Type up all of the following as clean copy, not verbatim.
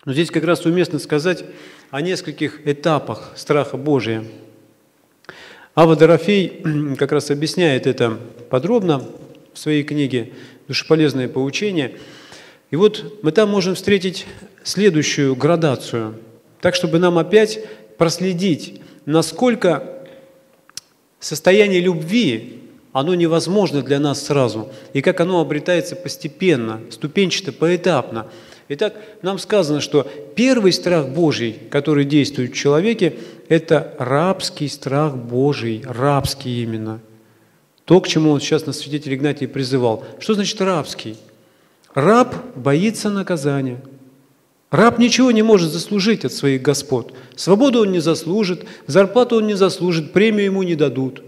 Но здесь как раз уместно сказать о нескольких этапах страха Божия. Авва Дорофей как раз объясняет это подробно в своей книге «Душеполезное поучение». И вот мы там можем встретить следующую градацию, так, чтобы нам опять проследить, насколько состояние любви, оно невозможно для нас сразу, и как оно обретается постепенно, ступенчато, поэтапно. Итак, нам сказано, что первый страх Божий, который действует в человеке, это рабский страх Божий, рабский именно. То, к чему он сейчас нас святитель Игнатий призывал. Что значит рабский? Раб боится наказания. Раб ничего не может заслужить от своих господ. Свободу он не заслужит, зарплату он не заслужит, премию ему не дадут.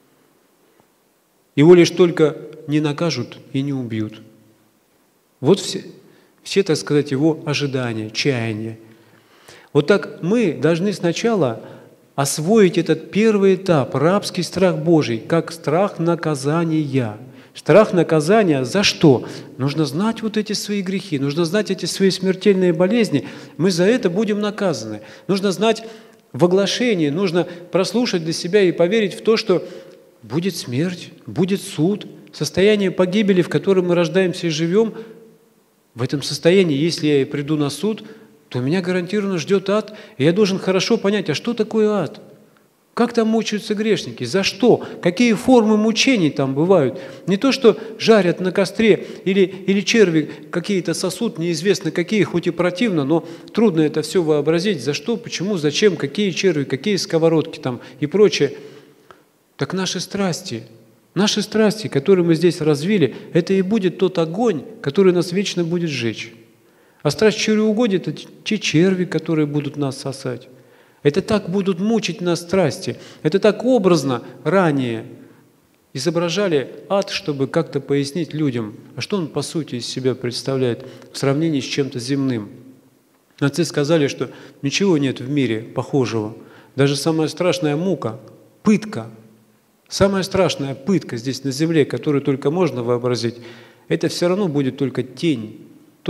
Его лишь только не накажут и не убьют. Вот все, так сказать, его ожидания, чаяния. Вот так мы должны сначала освоить этот первый этап, рабский страх Божий, как страх наказания. Страх наказания за что? Нужно знать вот эти свои грехи, нужно знать эти свои смертельные болезни. Мы за это будем наказаны. Нужно знать в оглашении, нужно прослушать для себя и поверить в то, что будет смерть, будет суд, состояние погибели, в котором мы рождаемся и живем. В этом состоянии, если я и приду на суд, то меня гарантированно ждет ад, и я должен хорошо понять, а что такое ад? Как там мучаются грешники? За что? Какие формы мучений там бывают? Не то, что жарят на костре или черви какие-то сосут, неизвестно какие, хоть и противно, но трудно это все вообразить. За что, почему, зачем, какие черви, какие сковородки там и прочее. Так наши страсти, которые мы здесь развили, это и будет тот огонь, который нас вечно будет сжечь. А страсть чревоугодия – это те черви, которые будут нас сосать. Это так будут мучить нас страсти. Это так образно ранее изображали ад, чтобы как-то пояснить людям, а что он по сути из себя представляет в сравнении с чем-то земным. Отцы сказали, что ничего нет в мире похожего. Даже самая страшная мука, пытка, самая страшная пытка здесь на земле, которую только можно вообразить, это все равно будет только тень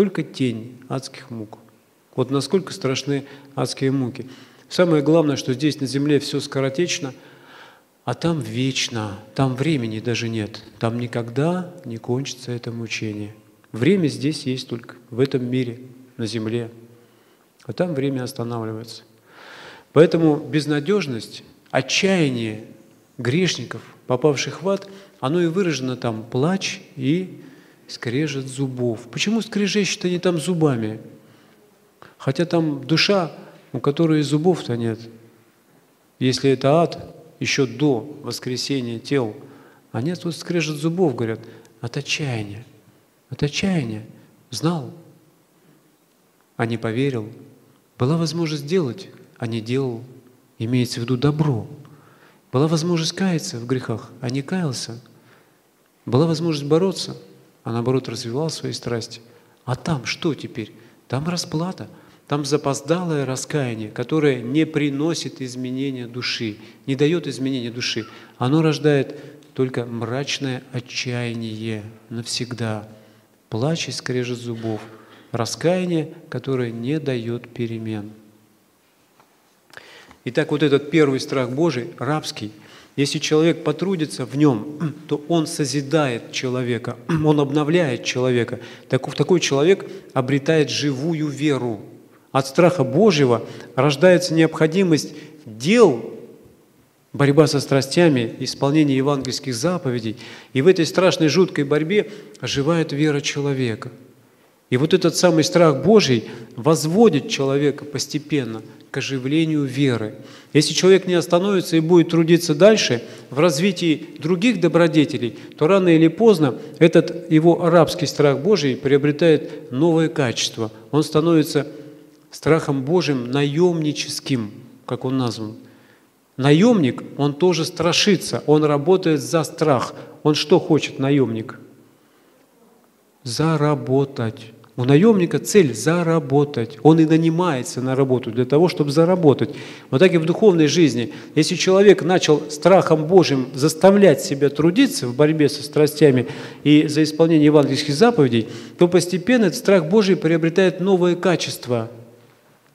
адских мук. Вот насколько страшны адские муки. Самое главное, что здесь на земле все скоротечно, а там вечно, там времени даже нет. Там никогда не кончится это мучение. Время здесь есть только в этом мире, на земле, а там время останавливается. Поэтому безнадежность, отчаяние грешников, попавших в ад, оно и выражено там плач и скрежет зубов. Почему скрежещет они там зубами? Хотя там душа, у которой зубов-то нет. Если это ад, еще до воскресения тел, а нет, тут скрежет зубов, говорят, от отчаяния. От отчаяния. Знал, а не поверил. Была возможность делать, а не делал. Имеется в виду добро. Была возможность каяться в грехах, а не каялся. Была возможность бороться, а наоборот развивал свои страсти. А там что теперь? Там расплата. Там запоздалое раскаяние, которое не приносит изменения души, не дает изменения души. Оно рождает только мрачное отчаяние навсегда. Плач и скрежет зубов. Раскаяние, которое не дает перемен. Итак, вот этот первый страх Божий, рабский, если человек потрудится в нем, то он созидает человека, он обновляет человека. Такой человек обретает живую веру. От страха Божьего рождается необходимость дел, борьба со страстями, исполнение евангельских заповедей. И в этой страшной, жуткой борьбе оживает вера человека. И вот этот самый страх Божий возводит человека постепенно к оживлению веры. Если человек не остановится и будет трудиться дальше в развитии других добродетелей, то рано или поздно этот его рабский страх Божий приобретает новое качество. Он становится страхом Божьим наемническим, как он назван. Наемник, он тоже страшится, он работает за страх. Он что хочет, наемник? Заработать. У наемника цель – заработать. Он и нанимается на работу для того, чтобы заработать. Вот так и в духовной жизни. Если человек начал страхом Божьим заставлять себя трудиться в борьбе со страстями и за исполнение евангельских заповедей, то постепенно этот страх Божий приобретает новое качество.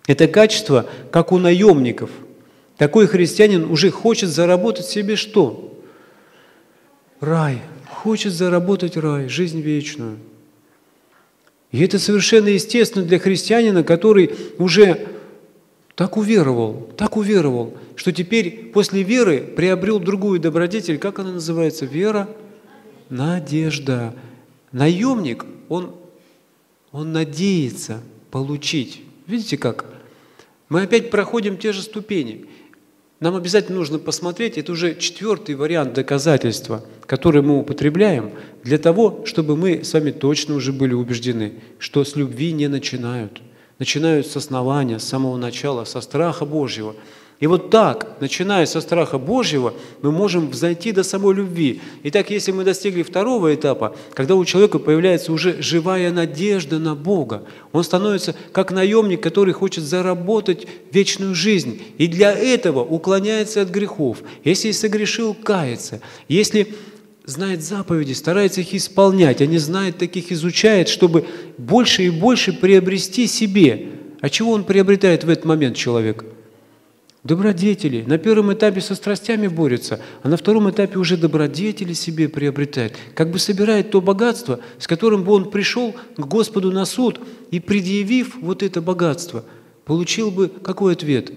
Это качество, как у наемников. Такой христианин уже хочет заработать себе что? Рай. Хочет заработать рай, жизнь вечную. И это совершенно естественно для христианина, который уже так уверовал, что теперь после веры приобрел другую добродетель. Как она называется? Вера, надежда. Наемник, он надеется получить. Видите как? Мы опять проходим те же ступени. Нам обязательно нужно посмотреть, это уже 4-й вариант доказательства, который мы употребляем для того, чтобы мы с вами точно уже были убеждены, что с любви не начинают. Начинают с основания, с самого начала, со страха Божьего. И вот так, начиная со страха Божьего, мы можем взойти до самой любви. Итак, если мы достигли 2-го этапа, когда у человека появляется уже живая надежда на Бога, он становится как наемник, который хочет заработать вечную жизнь. И для этого уклоняется от грехов. Если согрешил, кается. Если знает заповеди, старается их исполнять, а не знает таких, изучает, чтобы больше и больше приобрести себе. А чего он приобретает в этот момент человек? Добродетели. На 1-м этапе со страстями борется, а на 2-м этапе уже добродетели себе приобретает. Как бы собирает то богатство, с которым бы он пришел к Господу на суд и, предъявив вот это богатство, получил бы какой ответ?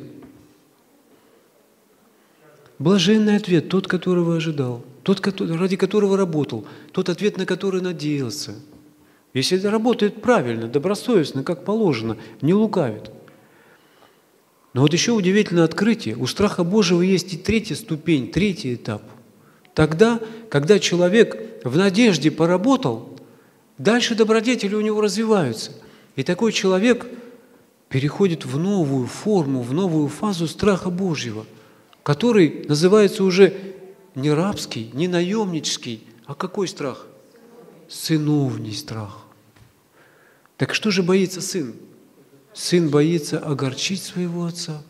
Блаженный ответ, тот, которого ожидал, тот, ради которого работал, тот ответ, на который надеялся. Если это работает правильно, добросовестно, как положено, не лукавит. Но вот еще удивительное открытие. У страха Божьего есть и 3-я ступень, 3-й этап. Тогда, когда человек в надежде поработал, дальше добродетели у него развиваются. И такой человек переходит в новую форму, в новую фазу страха Божьего, который называется уже не рабский, не наемнический, а какой страх? Сыновний страх. Так что же боится сын? Сын боится огорчить своего отца.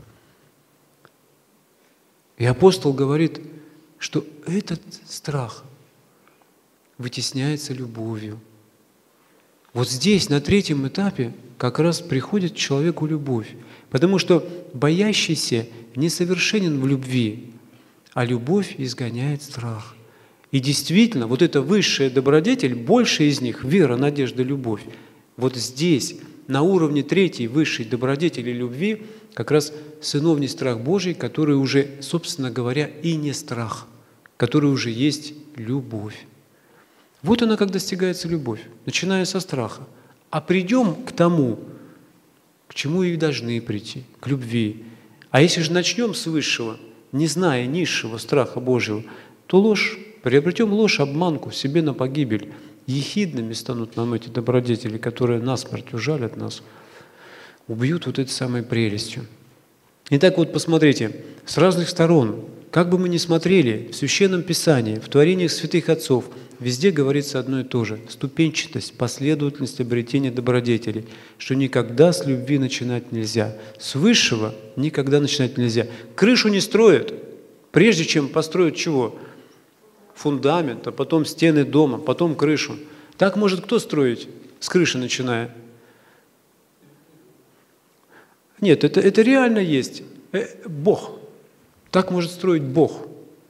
И апостол говорит, что этот страх вытесняется любовью. Вот здесь, на 3-м этапе, как раз приходит к человеку любовь. Потому что боящийся несовершенен в любви, а любовь изгоняет страх. И действительно, вот эта высшая добродетель, большая из них – вера, надежда, любовь. Вот здесь, на уровне 3-й высшей добродетели любви, как раз сыновний страх Божий, который уже, собственно говоря, и не страх, который уже есть любовь. Вот она, как достигается любовь, начиная со страха. А придем к тому, к чему и должны прийти, к любви. А если же начнем с высшего, не зная низшего страха Божьего, то ложь, приобретем ложь, обманку себе на погибель. Ехидными станут нам эти добродетели, которые насмерть ужалят нас, убьют вот этой самой прелестью. Итак, вот посмотрите, с разных сторон, как бы мы ни смотрели в Священном Писании, в творениях святых отцов, везде говорится одно и то же – ступенчатость, последовательность обретения добродетелей, что никогда с любви начинать нельзя, с высшего никогда начинать нельзя. Крышу не строят, прежде чем построят чего? Фундамент, а потом стены дома, потом крышу. Так может кто строить с крыши начиная? Нет, это реально есть. Бог. Так может строить Бог.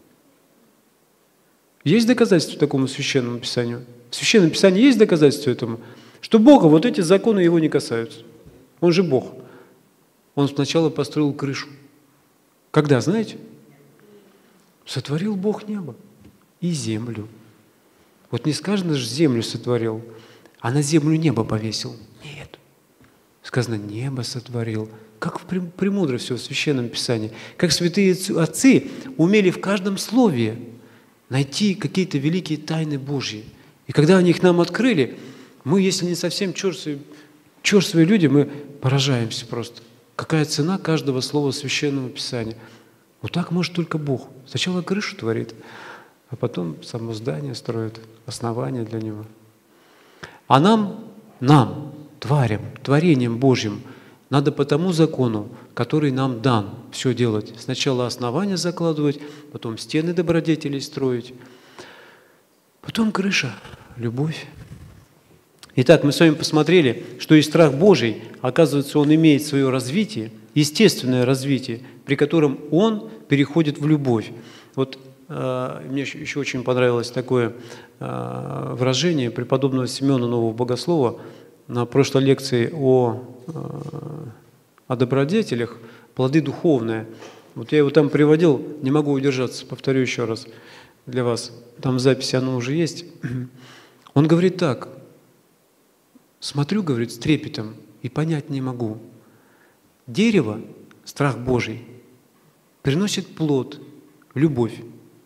Есть доказательства такому Священному Писанию? В Священном Писании есть доказательства этому? Что Бога, вот эти законы его не касаются. Он же Бог. Он сначала построил крышу. Когда, знаете? Сотворил Бог небо и землю. Вот не сказано же, землю сотворил, а на землю небо повесил. Нет. Сказано, небо сотворил. Как в премудрости в Священном Писании. Как святые отцы умели в каждом слове найти какие-то великие тайны Божьи. И когда они их нам открыли, мы, если не совсем черствые люди, мы поражаемся просто. Какая цена каждого слова Священного Писания. Вот так может только Бог. Сначала крышу творит, а потом само здание строит, основание для него. А нам, тварям, творением Божьим, надо по тому закону, который нам дан, все делать. Сначала основания закладывать, потом стены добродетелей строить, потом крыша, любовь. Итак, мы с вами посмотрели, что и страх Божий, оказывается, он имеет свое развитие, естественное развитие, при котором он переходит в любовь. Вот мне еще очень понравилось такое выражение преподобного Симеона Нового Богослова на прошлой лекции о добродетелях, плоды духовные. Вот я его там приводил, не могу удержаться, повторю еще раз для вас. Там в записи оно уже есть. Он говорит так: смотрю, говорит, с трепетом и понять не могу. Дерево, страх Божий, приносит плод, любовь.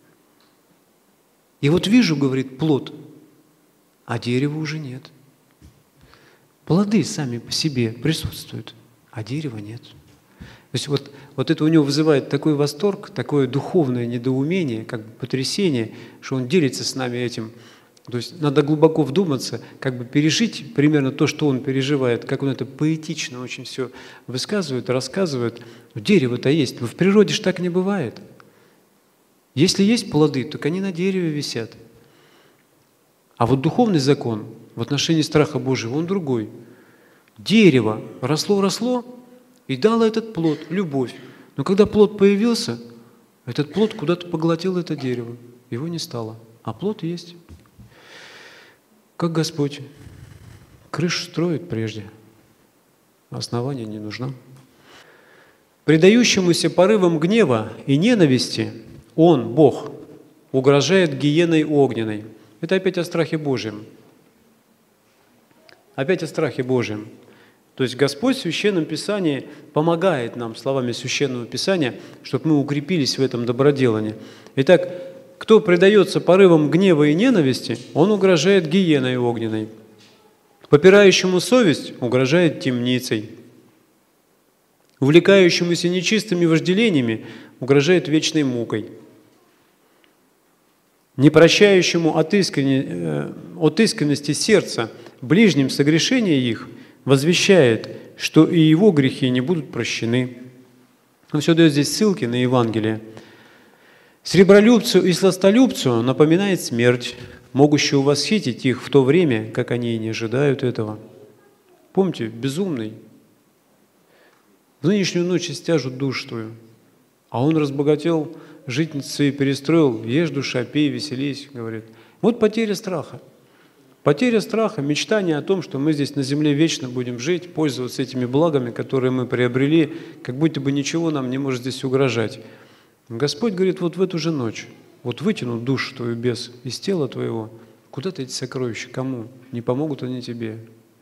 И вот вижу, говорит, плод, а дерева уже нет. Плоды сами по себе присутствуют, а дерева нет. То есть вот это у него вызывает такой восторг, такое духовное недоумение, как бы потрясение, что он делится с нами этим. То есть надо глубоко вдуматься, как бы пережить примерно то, что он переживает, как он это поэтично очень все высказывает, рассказывает. Дерево-то есть, но в природе ж так не бывает. Если есть плоды, так они на дереве висят. А вот духовный закон в отношении страха Божьего, он другой. Дерево росло и дало этот плод, любовь. Но когда плод появился, этот плод куда-то поглотил это дерево. Его не стало, а плод есть. Как Господь крышу строит прежде, а основания не нужно. Предающемуся порывам гнева и ненависти Он, Бог, угрожает гиеной огненной. Это опять о страхе Божьем. Опять о страхе Божьем. То есть Господь в Священном Писании помогает нам словами Священного Писания, чтобы мы укрепились в этом доброделании. Итак, кто предается порывам гнева и ненависти, он угрожает гиеной огненной. Попирающему совесть угрожает темницей. Увлекающемуся нечистыми вожделениями угрожает вечной мукой. Непрощающему от искренности сердца ближним согрешения их возвещает, что и его грехи не будут прощены. Он все дает здесь ссылки на Евангелие. Сребролюбцу и сластолюбцу напоминает смерть, могущую восхитить их в то время, как они и не ожидают этого. Помните, безумный в нынешнюю ночь стяжут душу твою, а он разбогател, житницы свои перестроил, ешь, душа, пей, веселись, говорит. Вот потеря страха. Потеря страха, мечтание о том, что мы здесь на земле вечно будем жить, пользоваться этими благами, которые мы приобрели, как будто бы ничего нам не может здесь угрожать. Господь говорит, вот в эту же ночь, вот вытянут душу твою без из тела твоего, куда-то эти сокровища, кому? Не помогут они тебе.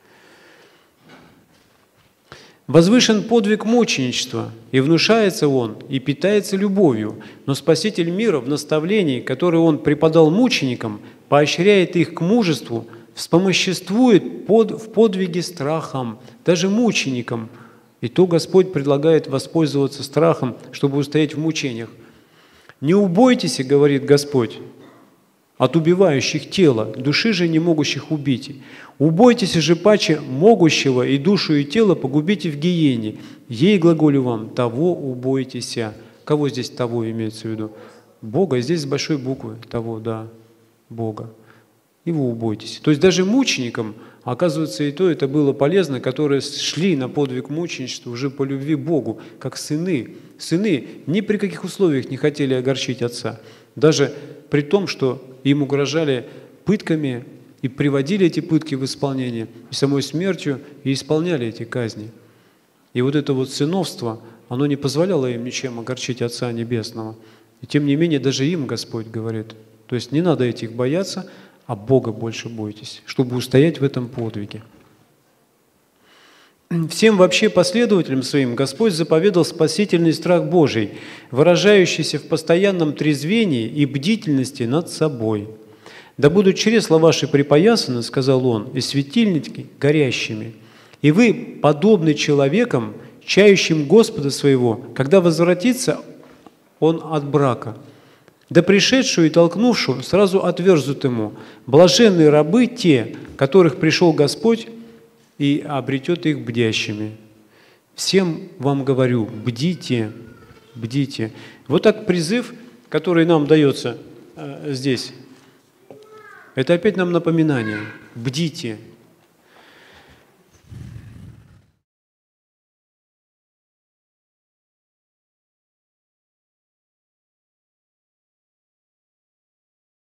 Возвышен подвиг мученичества, и внушается он, и питается любовью, но Спаситель мира в наставлении, которое он преподал мученикам, поощряет их к мужеству, вспомоществует в подвиге страхом, даже мученикам. И то Господь предлагает воспользоваться страхом, чтобы устоять в мучениях. «Не убойтесь, — говорит Господь, — от убивающих тело, души же не могущих убить. Убойтесь же паче могущего, и душу, и тело погубите в гиене. Ей, глаголю вам, того убойтеся». Кого здесь того имеется в виду? Бога, здесь с большой буквы того, да, Бога. Его убойтесь. То есть даже мученикам, оказывается, и то это было полезно, которые шли на подвиг мученичества уже по любви к Богу, как сыны. Сыны ни при каких условиях не хотели огорчить отца. Даже при том, что им угрожали пытками и приводили эти пытки в исполнение, и самой смертью, и исполняли эти казни. И вот это вот сыновство, оно не позволяло им ничем огорчить Отца Небесного. И тем не менее, даже им Господь говорит, то есть не надо этих бояться, а Бога больше бойтесь, чтобы устоять в этом подвиге. Всем вообще последователям своим Господь заповедал спасительный страх Божий, выражающийся в постоянном трезвении и бдительности над собой. «Да будут чресла ваши припоясаны, — сказал Он, — и светильники горящими, и вы подобны человекам, чающим Господа своего, когда возвратится Он от брака. Да пришедшую и толкнувшую сразу отверзут ему. Блаженные рабы те, которых пришел Господь и обретет их бдящими. Всем вам говорю, бдите, бдите». Вот так призыв, который нам дается здесь, это опять нам напоминание. Бдите,